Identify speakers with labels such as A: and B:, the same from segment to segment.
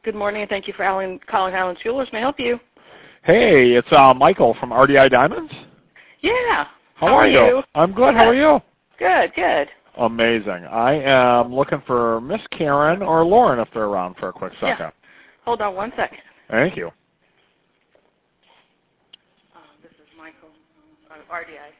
A: Good morning, and thank you for calling Allen's Jewelers. May I help you?
B: Hey, it's Michael from RDI Diamonds.
A: Yeah.
B: How are you? I'm good. How are you?
A: Good, good.
B: Amazing. I am looking for Miss Karen or Lauren if they're around for a quick second.
A: Yeah. Hold on one second.
B: Thank you.
A: This is Michael, RDI.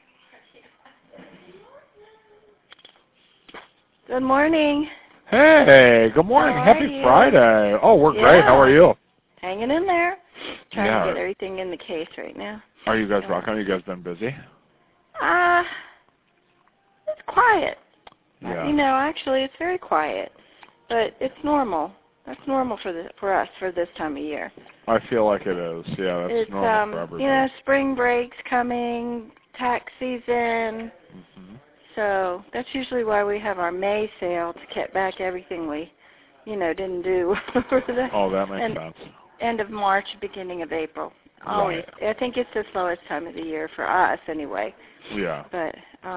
A: Good morning.
B: Hey, good morning. Happy Friday. Oh, we're great. How are you?
A: Hanging in there. Trying to get everything in the case right now.
B: Are you guys rocking? Have you guys been busy?
A: It's quiet.
B: Yeah.
A: Actually, it's very quiet, but it's normal. That's normal for us for this time of year.
B: I feel like it is. Yeah, that's normal for everybody.
A: Spring break's coming, tax season.
B: Mm-hmm.
A: So that's usually why we have our May sale to get back everything we, didn't do.
B: Oh, that makes sense.
A: End of March, beginning of April. Always.
B: Right.
A: I think it's the slowest time of the year for us anyway.
B: Yeah.
A: But,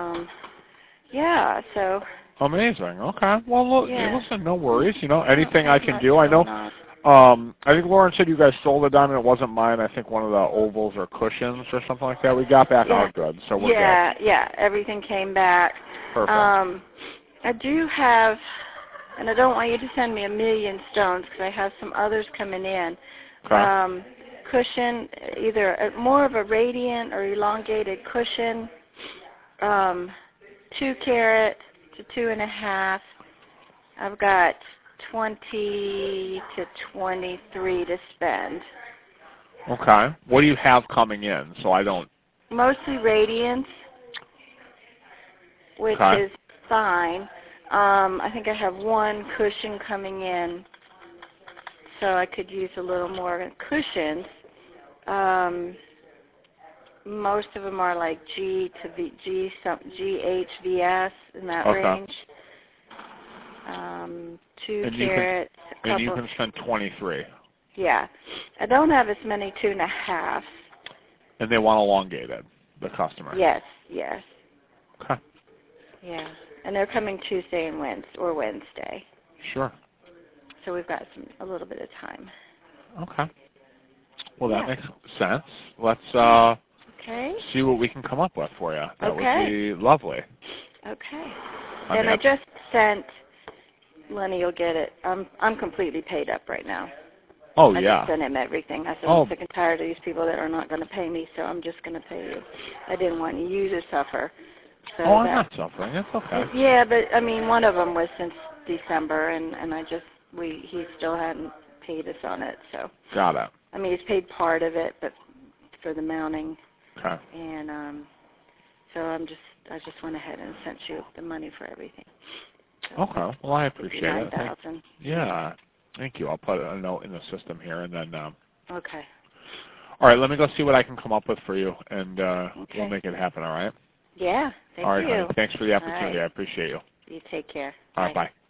A: so.
B: Amazing. Okay. Well, listen, no worries. Anything I can do. I know. I think Lauren said you guys stole the diamond. It wasn't mine. I think one of the ovals or cushions or something like that. We got back our goods, so we're good.
A: Yeah. Everything came back.
B: Perfect.
A: I do have, and I don't want you to send me a million stones because I have some others coming in.
B: Okay.
A: Cushion, either more of a radiant or elongated cushion, 2 carat to 2.5. I've got 20 to 23 to spend.
B: Okay. What do you have coming in? So I don't.
A: Mostly radiance, which is fine. I think I have 1 cushion coming in, so I could use a little more cushions. Most of them are like G to V, GHVS in that range. 2 carats.
B: And you can spend 23.
A: Yeah. I don't have as many 2.5.
B: And they want elongated, the customer.
A: Yes.
B: Okay.
A: Yeah. And they're coming Tuesday and Wednesday.
B: Sure.
A: So we've got a little bit of time.
B: Okay. Well, that makes sense. Let's see what we can come up with for you. That would be lovely.
A: Okay. And I just sent Lenny. You'll get it. I'm completely paid up right now.
B: Oh,
A: I just sent him everything. I said I'm sick and tired of these people that are not going to pay me, so I'm just going to pay you. I didn't want you to suffer. So
B: I'm not suffering. It's okay.
A: Yeah, but one of them was since December, and he still hadn't paid us on it. So.
B: Got it.
A: He's paid part of it, but for the mounting.
B: Okay.
A: And so I just went ahead and sent you the money for everything. So
B: okay. Well, I appreciate it.
A: $9,000.
B: Yeah. Thank you. I'll put a note in the system here, and then.
A: Okay.
B: All right. Let me go see what I can come up with for you, and we'll make it happen. All right.
A: Yeah. Thank you.
B: All right, honey. Thanks for the opportunity.
A: Right.
B: I appreciate you.
A: You take care.
B: All right. Bye.